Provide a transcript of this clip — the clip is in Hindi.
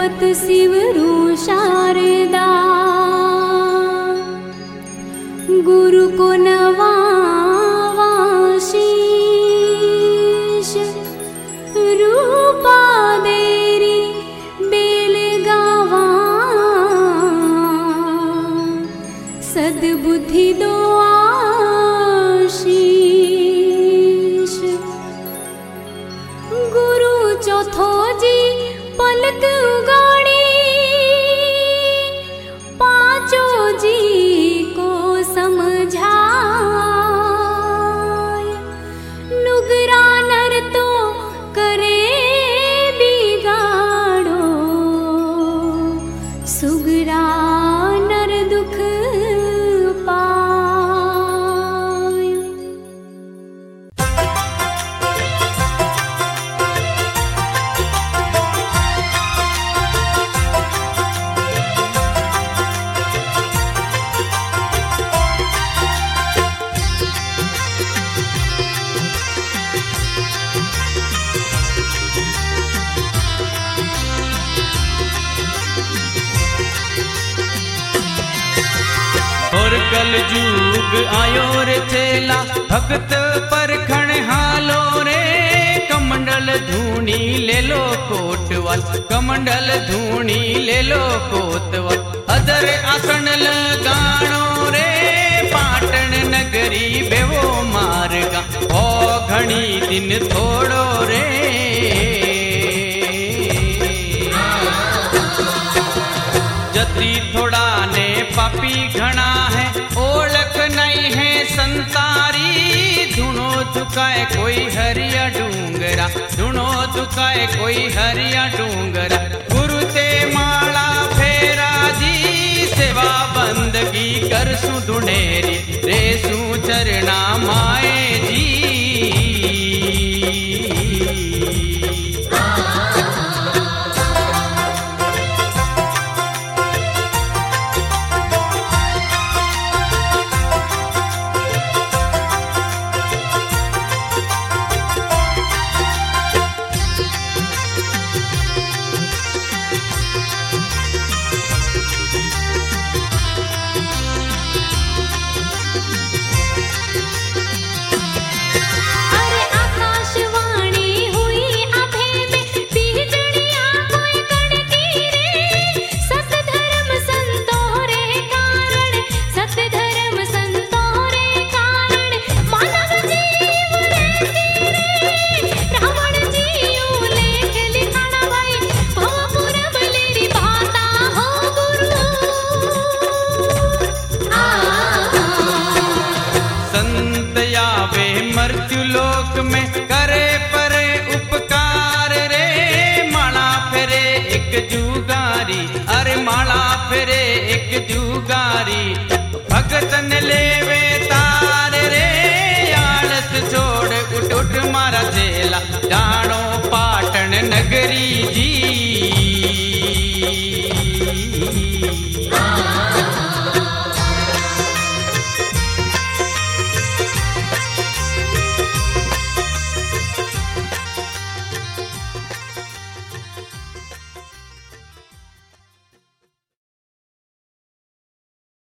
भगवत शिवरू शारदा गुरु को नवावा शीश रूपा देरी बेल गावा सद्बुद्धि दो आशीष गुरु चौथो जी पलक उगाड़ी पांचों जी को समझाए नुगरा नर तो करे बिगाड़ो सुगरा नर दुख पाए। और कल जुग आयो रे चेला भक्त परखण हालो रे कमंडल धूनी ले लो कोटवाल कमंडल धूनी ले लो कोतवाल अदर आसन लगाणो रे पाटण नगरी बेवो मार्गा ओ घणी दिन थोड़ो रे जति थोड़ा ने पापी घना है ओळख नहीं है संतारी धुनो दुकाए कोई हरिया डूंगरा धुनो दुकाए कोई हरिया डूंगरा गुरु ते माला फेरा जी सेवा बंदगी कर सु ढूंढेरी रे सु चरणा माए जी मृत्युलोक में करे परे उपकार रे माला फेरे एक जुगारी अरे माला फेरे एक जुगारी भगतन लेवे